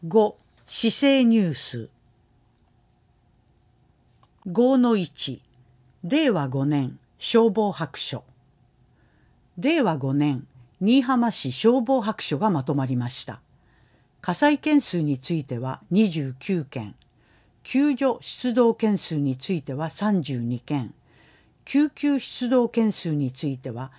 5. 市政ニュース。 5-1 令和5年消防白書。令和5年新居浜市消防白書がまとまりました。火災件数については29件、救助出動件数については32件、救急出動件数については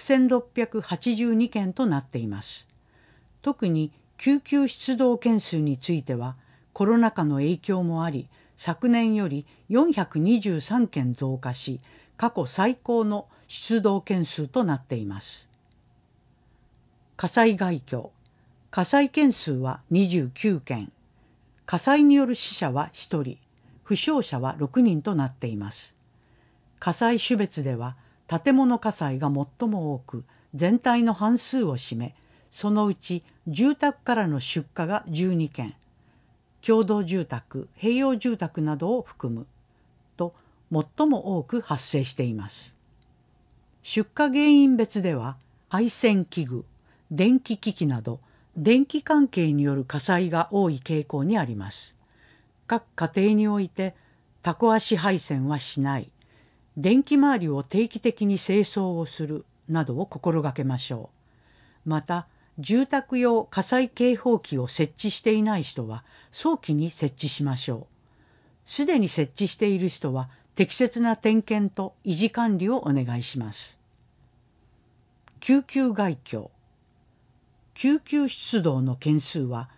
6682件となっています。特に救急出動件数についてはコロナ禍の影響もあり、昨年より423件増加し、過去最高の出動件数となっています。火災害去。火災件数は29件、火災による死者は1人、負傷者は6人となっています。火災種別では建物火災が最も多く、全体の半数を占め、そのうち住宅からの出火が12件、共同住宅、併用住宅などを含むと最も多く発生しています。出火原因別では配線器具、電気機器など電気関係による火災が多い傾向にあります。各家庭においてタコ足配線はしない、電気周りを定期的に清掃をするなどを心がけましょう。また、住宅用火災警報器を設置していない人は早期に設置しましょう。すでに設置している人は適切な点検と維持管理をお願いします。救急害去。救急出動の件数は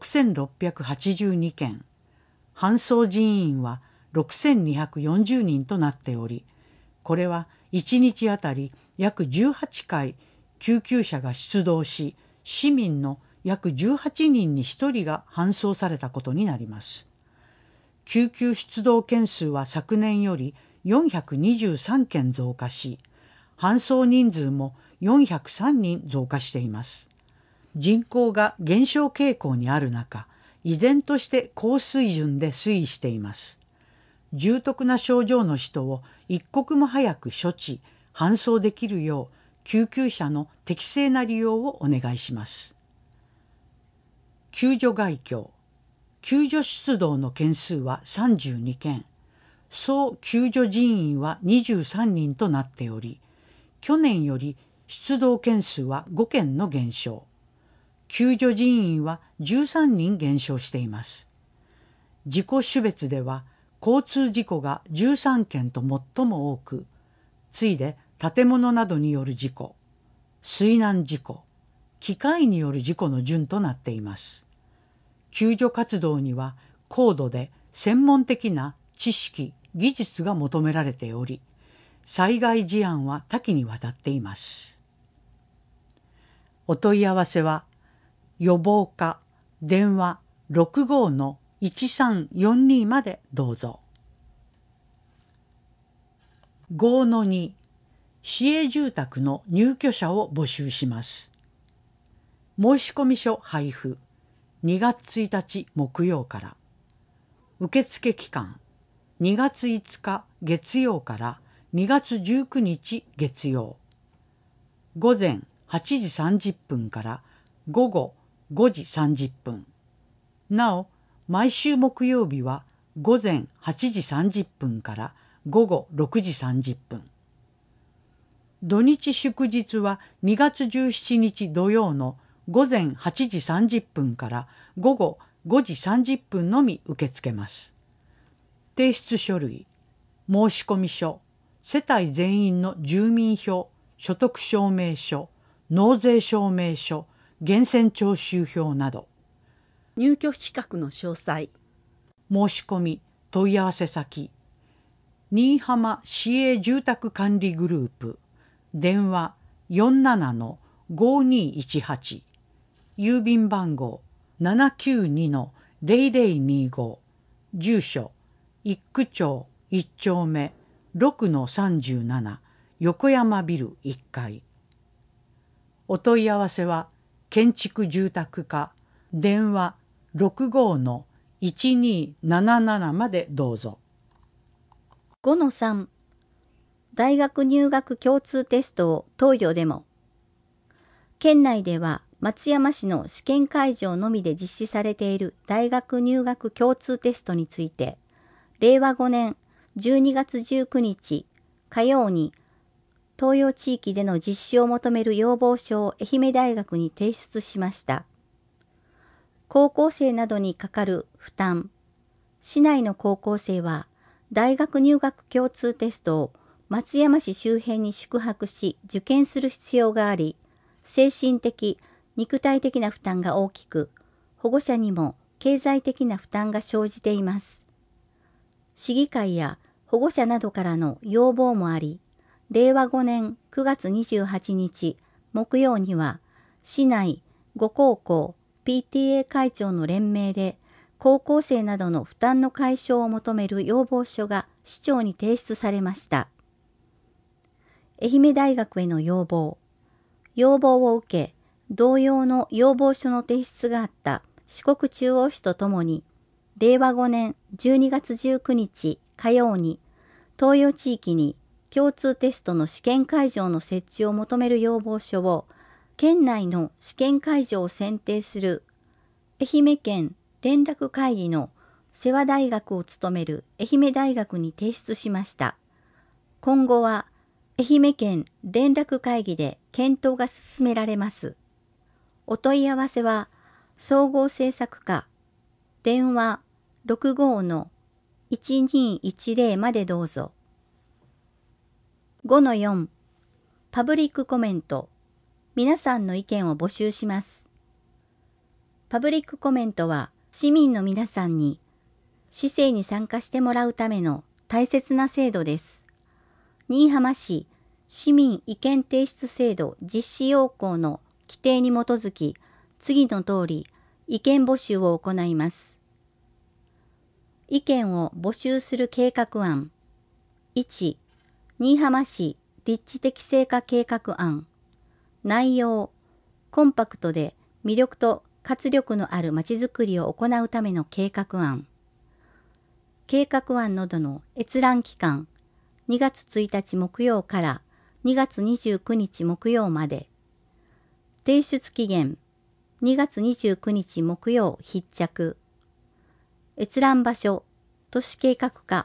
6682件、搬送人員は6240人となっており、これは1日あたり約18回救急車が出動し、市民の約18人に1人が搬送されたことになります。救急出動件数は昨年より423件増加し、搬送人数も403人増加しています。人口が減少傾向にある中、依然として高水準で推移しています。重篤な症状の人を一刻も早く処置、搬送できるよう救急車の適正な利用をお願いします。救助害去。救助出動の件数は32件、総救助人員は23人となっており、去年より出動件数は5件の減少、救助人員は13人減少しています。事故種別では交通事故が13件と最も多く、次いで建物などによる事故、水難事故、機械による事故の順となっています。救助活動には高度で専門的な知識・技術が求められており、災害事案は多岐にわたっています。お問い合わせは予防課電話 65-1342 までどうぞ。5-2 市営住宅の入居者を募集します。申込書配布2月1日木曜から、受付期間2月5日月曜から2月19日月曜、午前8時30分から午後5時30分。なお、毎週木曜日は午前8時30分から午後6時30分。土日祝日は2月17日土曜の午前8時30分から午後5時30分のみ受け付けます。提出書類、申込書、世帯全員の住民票、所得証明書、納税証明書、源泉徴収票など。 入居資格の詳細。 申し込み問い合わせ先、新居浜市営住宅管理グループ、電話 47-5218、郵便番号 792-0025、住所一区町1丁目 6-37 横山ビル1階。お問い合わせは建築住宅課電話 65-1277 までどうぞ。 5-3 大学入学共通テストを東予でも。県内では松山市の試験会場のみで実施されている大学入学共通テストについて、令和5年12月19日火曜に東洋地域での実施を求める要望書を愛媛大学に提出しました。高校生などにかかる負担。市内の高校生は大学入学共通テストを松山市周辺に宿泊し受験する必要があり、精神的、肉体的な負担が大きく、保護者にも経済的な負担が生じています。市議会や保護者などからの要望もあり、令和5年9月28日木曜には、市内5高校 PTA 会長の連名で、高校生などの負担の解消を求める要望書が市長に提出されました。愛媛大学への要望。要望を受け、同様の要望書の提出があった四国中央市とともに、令和5年12月19日火曜に、東洋地域に共通テストの試験会場の設置を求める要望書を、県内の試験会場を選定する愛媛県連絡会議の世話大学を務める愛媛大学に提出しました。今後は愛媛県連絡会議で検討が進められます。お問い合わせは、総合政策課、電話 65-1210 までどうぞ。5-4、パブリックコメント。皆さんの意見を募集します。パブリックコメントは、市民の皆さんに市政に参加してもらうための大切な制度です。新居浜市市民意見提出制度実施要項の規定に基づき、次の通り意見募集を行います。意見を募集する計画案。1、新居浜市立地的成果計画案。内容、コンパクトで魅力と活力のあるまちづくりを行うための計画案。計画案などの閲覧期間、2月1日木曜から2月29日木曜まで。提出期限、2月29日木曜必着。閲覧場所、都市計画課。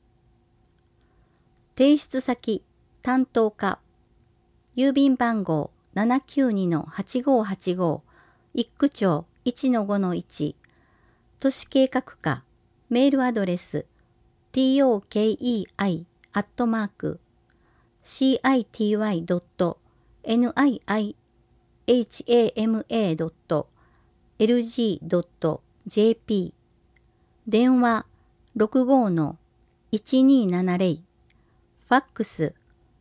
提出先、担当課。郵便番号 792-8585、一区町 1-5-1、都市計画課、メールアドレス tokei@citywhama.lg.jp、 電話 65-1270、ファックス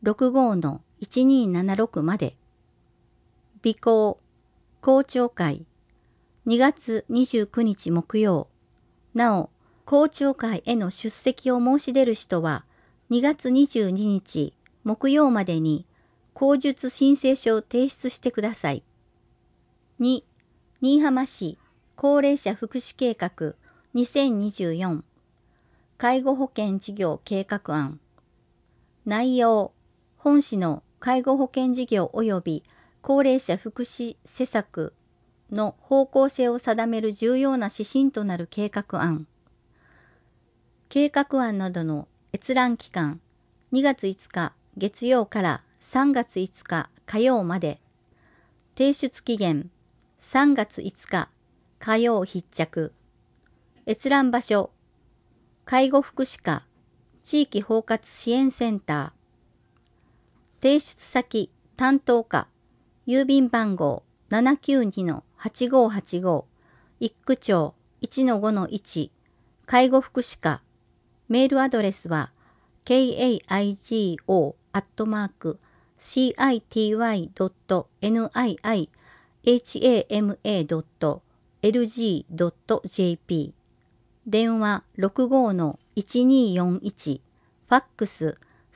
65-1276 まで。備考、公聴会、2月29日木曜。なお、公聴会への出席を申し出る人は、2月22日木曜までに口述申請書を提出してください。2、新居浜市高齢者福祉計画2024、介護保険事業計画案。内容、本市の介護保険事業及び高齢者福祉施策の方向性を定める重要な指針となる計画案。計画案などの閲覧期間、2月5日月曜から3月5日火曜まで。提出期限、3月5日火曜必着。閲覧場所、介護福祉課地域包括支援センター。提出先、担当課、郵便番号 792-8585、一区町 1-5-1、介護福祉課。メールアドレスは kaigo@citywhama.lg.jp、 電話 65-1241、ファックス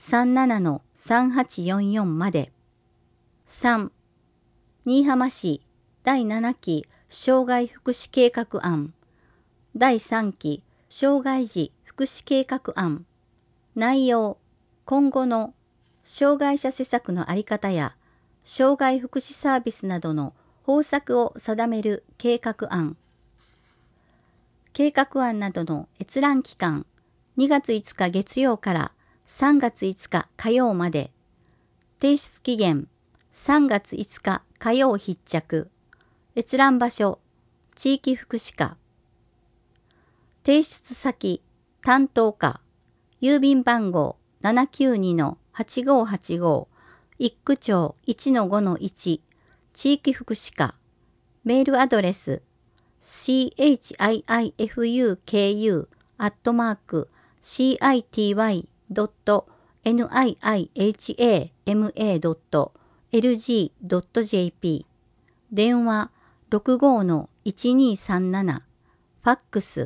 37-3844 まで。3、新居浜市第7期障害福祉計画案。第3期障害児福祉計画案。内容、今後の障害者施策の在り方や障害福祉サービスなどの方策を定める計画案。計画案などの閲覧期間、2月5日月曜から3月5日火曜まで。提出期限、3月5日火曜必着。閲覧場所、地域福祉課。提出先、担当課。郵便番号 792-8585。一区町 1-5-1。地域福祉課。メールアドレス、chihama.city.niihama.lg.jp。電話65-1237。ファックス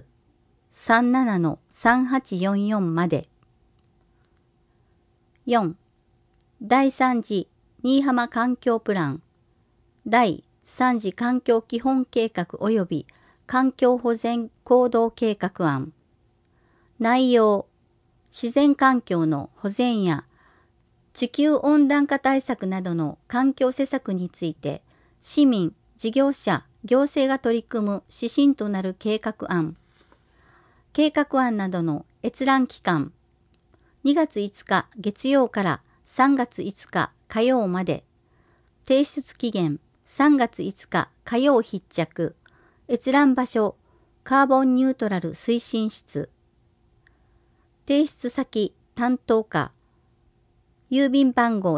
37-3844まで。4. 第3次新居浜環境プラン。第3次環境基本計画及び環境保全行動計画案。内容、自然環境の保全や地球温暖化対策などの環境施策について、市民、事業者、行政が取り組む指針となる計画案。計画案などの閲覧期間、2月5日月曜から3月5日火曜まで。提出期限、3月5日火曜必着。閲覧場所、カーボンニュートラル推進室。提出先、担当課。郵便番号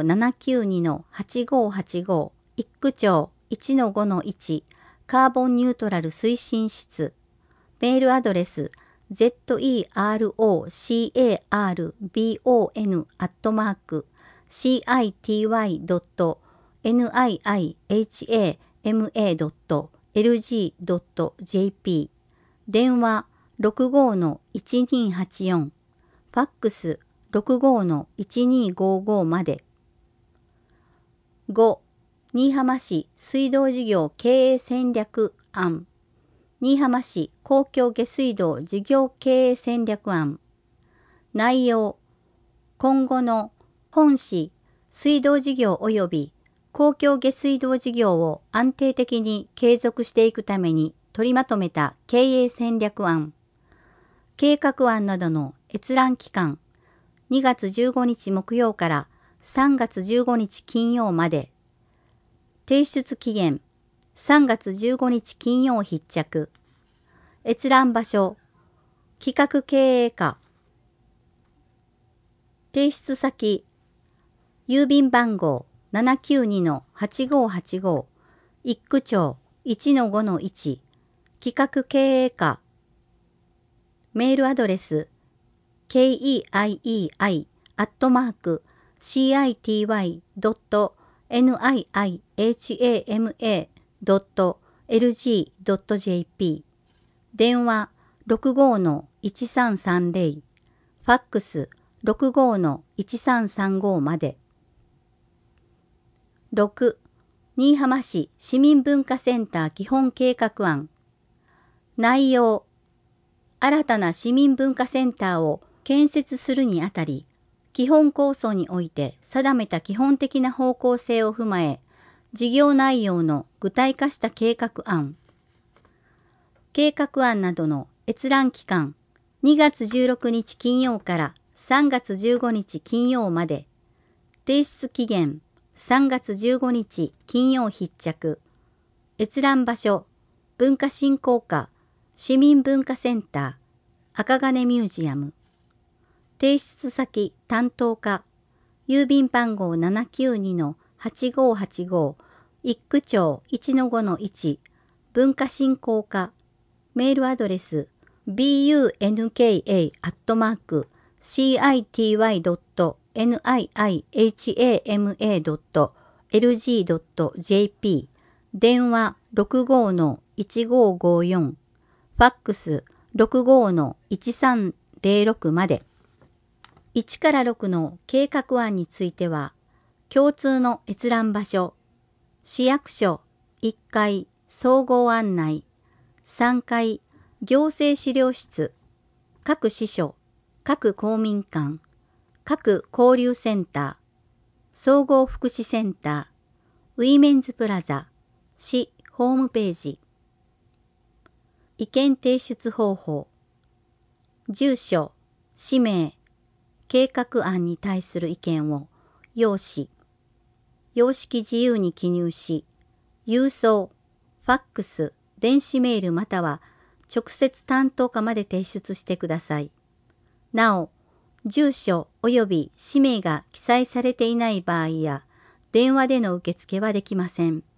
792-8585。一区町 1-5-1。カーボンニュートラル推進室。メールアドレス、zerocity.arbon@city.niihama.lg.jp。電話65-1284。ファックス65-1255まで。5. 新居浜市水道事業経営戦略案。新居浜市公共下水道事業経営戦略案。内容、今後の本市水道事業及び公共下水道事業を安定的に継続していくために取りまとめた経営戦略案。計画案などの閲覧期間、2月15日木曜から3月15日金曜まで。提出期限、3月15日金曜必着。閲覧場所、企画経営課。提出先、郵便番号 792-8585。一区町 1-5-1。企画経営課。メールアドレス、keii@city.niihama.lg.jp。電話65-1330。ファックス65-1335まで。6. 新居浜市市民文化センター基本計画案。内容、新たな市民文化センターを建設するにあたり、基本構想において定めた基本的な方向性を踏まえ、事業内容の具体化した計画案。計画案などの閲覧期間、2月16日金曜から3月15日金曜まで。提出期限、3月15日金曜必着。閲覧場所、文化振興課、市民文化センター、赤金ミュージアム。提出先、担当課、郵便番号 792-8585。一区町 1-5-1。文化振興課。メールアドレス bunka@city.niihama.lg.jp。電話65-1554。ファックス65-1306まで。1から6の計画案については、共通の閲覧場所、市役所1階総合案内、3階行政資料室、各支所、各公民館、各交流センター、総合福祉センター、ウィメンズプラザ、市ホームページ。意見提出方法。住所、氏名、計画案に対する意見を用紙、様式自由に記入し、郵送、ファックス、電子メールまたは直接担当課まで提出してください。なお、住所及び氏名が記載されていない場合や、電話での受付はできません。